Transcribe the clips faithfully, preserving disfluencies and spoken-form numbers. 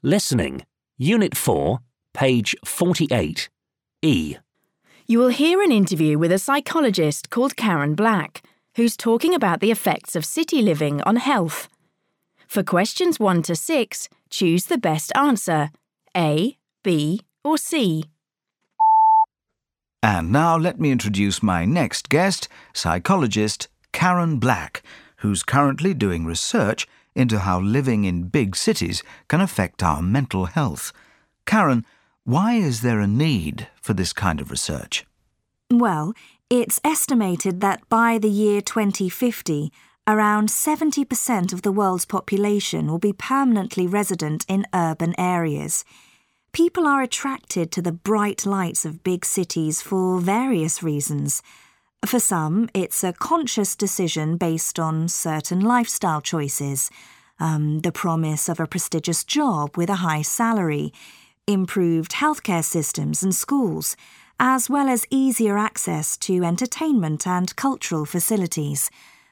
Listening, Unit four, page forty-eight, E. You will hear an interview with a psychologist called Karen Black, who's talking about the effects of city living on health. For questions one to six, choose the best answer, A, B, or C. And now let me introduce my next guest, psychologist Karen Black, who's currently doing research into how living in big cities can affect our mental health. Karen, why is there a need for this kind of research? Well, it's estimated that by the year twenty fifty, around seventy percent of the world's population will be permanently resident in urban areas. People are attracted to the bright lights of big cities for various reasons. For some, it's a conscious decision based on certain lifestyle choices, um, the promise of a prestigious job with a high salary, improved healthcare systems and schools, as well as easier access to entertainment and cultural facilities.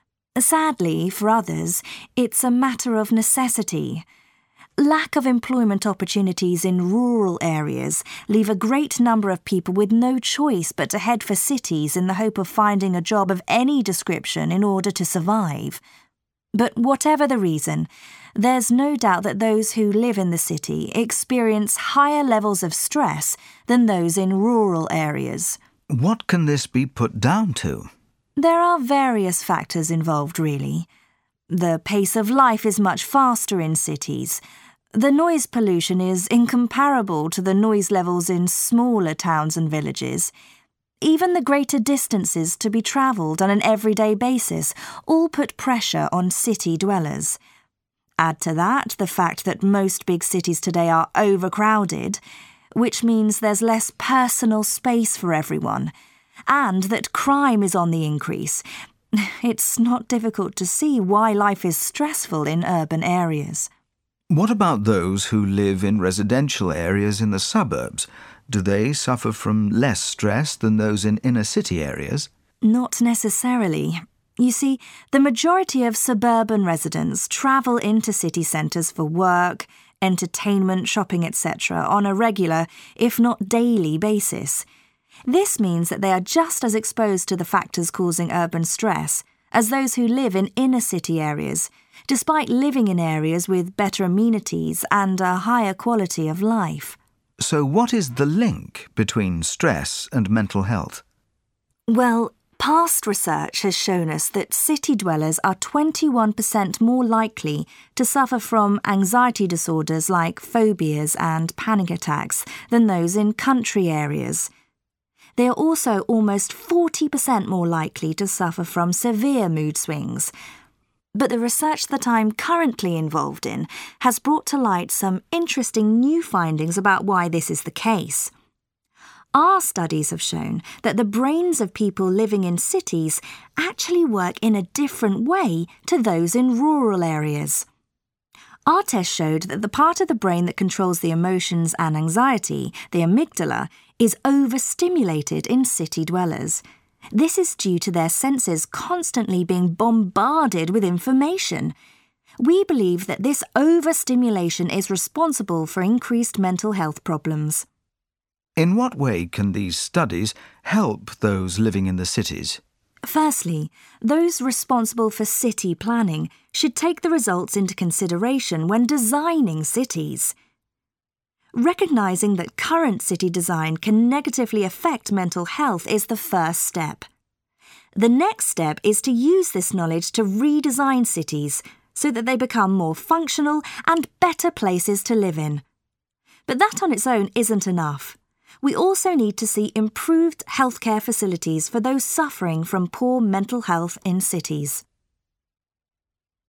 Sadly, for others, it's a matter of necessity. Lack of employment opportunities in rural areas leave a great number of people with no choice but to head for cities in the hope of finding a job of any description in order to survive. But whatever the reason, there's no doubt that those who live in the city experience higher levels of stress than those in rural areas. What can this be put down to? There are various factors involved, really. The pace of life is much faster in cities. The noise pollution is incomparable to the noise levels in smaller towns and villages. Even the greater distances to be travelled on an everyday basis all put pressure on city dwellers. Add to that the fact that most big cities today are overcrowded, which means there's less personal space for everyone, and that crime is on the increase. It's not difficult to see why life is stressful in urban areas. What about those who live in residential areas in the suburbs? Do they suffer from less stress than those in inner city areas? Not necessarily. You see, the majority of suburban residents travel into city centres for work, entertainment, shopping, et cetera on a regular, if not daily, basis. This means that they are just as exposed to the factors causing urban stress as those who live in inner city areas, despite living in areas with better amenities and a higher quality of life. So what is the link between stress and mental health? Well, past research has shown us that city dwellers are twenty-one percent more likely to suffer from anxiety disorders like phobias and panic attacks than those in country areas. They are also almost forty percent more likely to suffer from severe mood swings. But the research that I'm currently involved in has brought to light some interesting new findings about why this is the case. Our studies have shown that the brains of people living in cities actually work in a different way to those in rural areas. Our test showed that the part of the brain that controls the emotions and anxiety, the amygdala, is overstimulated in city dwellers. This is due to their senses constantly being bombarded with information. We believe that this overstimulation is responsible for increased mental health problems. In what way can these studies help those living in the cities? Firstly, those responsible for city planning should take the results into consideration when designing cities. Recognising that current city design can negatively affect mental health is the first step. The next step is to use this knowledge to redesign cities so that they become more functional and better places to live in. But that on its own isn't enough. We also need to see improved healthcare facilities for those suffering from poor mental health in cities.